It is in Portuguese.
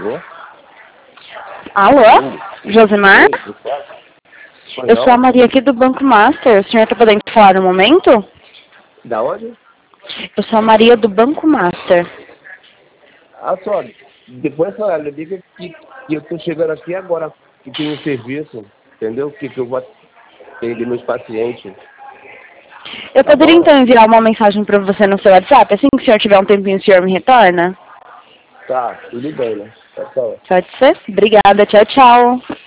Alô? Josimar? Eu sou a Não? Maria aqui do Banco Master. O senhor está podendo falar no momento? Da onde? Eu sou a Maria do Banco Master. Ah, só, depois essa hora, diga que eu tô chegando aqui agora, que tem um serviço, entendeu? Que eu vou atender meus pacientes. Eu Tá poderia bom? então enviar uma mensagem para você no seu WhatsApp? Assim que o senhor tiver um tempinho, o senhor me retorna? Tá, tudo bem, né? Tá bom. Pode ser? Obrigada. Tchau, tchau.